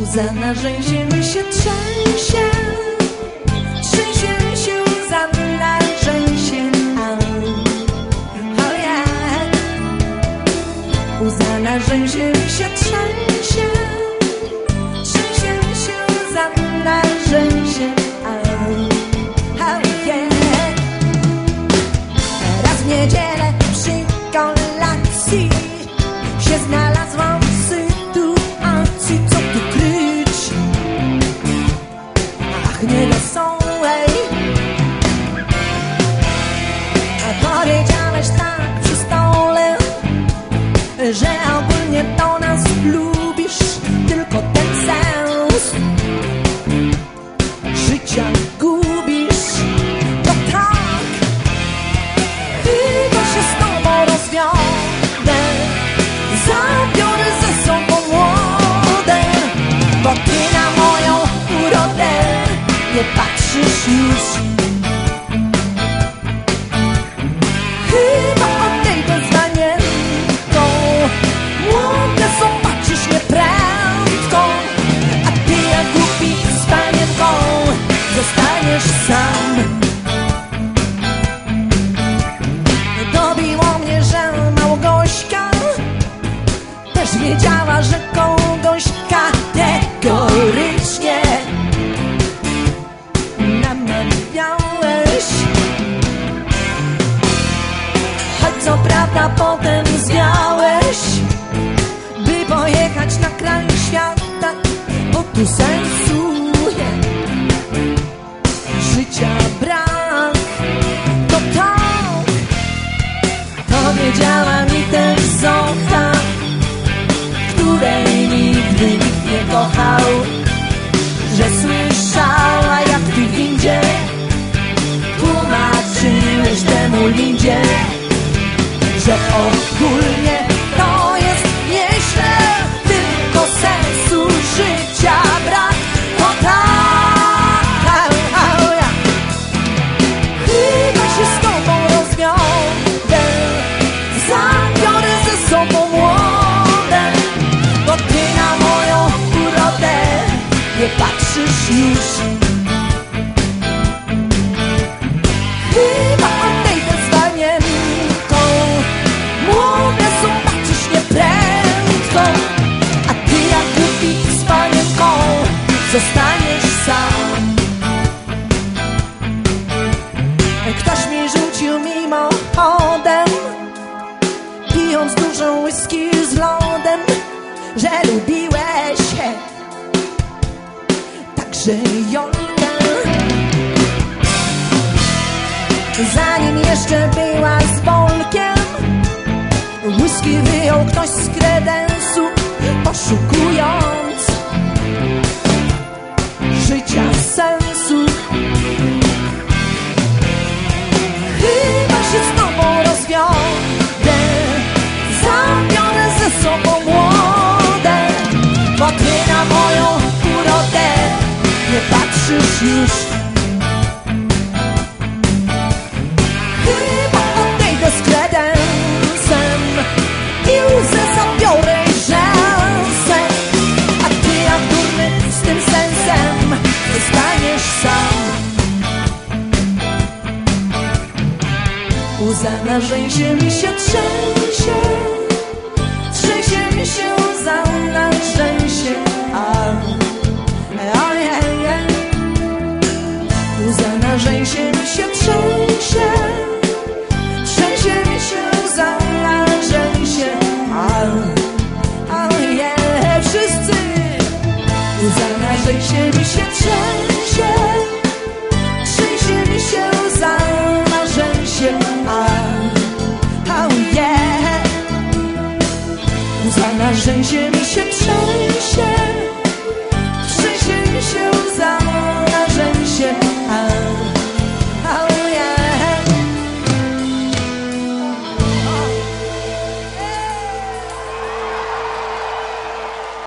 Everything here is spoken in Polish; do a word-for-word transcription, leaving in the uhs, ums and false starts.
Łza na rzęsie mi się trzęsie, trzęsie się łza na rzęsie. Oh yeah. Łza na rzęsie mi się trzęsie, trzęsie się łza na rzęsie. Oh yeah. Raz w niedzielę przy kolacji się znalazłam w sytuacji, co tu kryć, ach nie wesołej. A powiedziałeś tak przy stole, że ogólnie to nas lubisz, tylko ten sens życia gubisz. To tak, chyba się z tobą rozwiodę, zabiorę ze sobą młode, bo ty na moją urodę nie patrzysz już. Chyba odejdę z wanienką, młode zobaczysz mnie prędko, a ty jak głupi z panienką zostaniesz sam. Dobiło mnie, że Małgośka też wiedziała, że kogoś kategorycznie namawiałeś, choć co prawda potem zwiałeś, by pojechać na kraj świata, bo tu sensu życia brak. To tak, powiedziała mi też Zocha, której nigdy nikt nie kochał, że słyszała, jak ty w windzie tłumaczyłeś temu Lindzie, że ogólnie to jest nieźle, tylko sensu życia brak. To tak, chyba się z tobą rozwiodę, zabiorę ze sobą młode, bo ty na moją urodę nie patrzysz już. Chyba odejdę z wanienką, młode zobaczysz mnie prędko, a ty jak głupi z panienką zostaniesz sam. Ktoś mi rzucił mimochodem, pijąc dużą whisky z lodem, że lubiłeś także Jolkę, zanim jeszcze była z Bolkiem. Whisky wyjął ktoś z kredensu, poszukując życia sensu. Chyba się z tobą rozwiodę, zabiorę ze sobą młode, bo ty na moją urodę nie patrzysz już. Chyba odejdę z kredensem i łzę zabiorę rzęsem, a ty jak durny z tym sensem zostaniesz sam. Łza na rzęsie mi się trzęsie, trzęsie mi się łza na rzęsie. Oh yeah, yeah. Łza na rzęsie mi się trzęsie, trzęsie mi się łza na rzęsie. Oh yeah, wszyscy. Łza na rzęsie mi się trzęsie.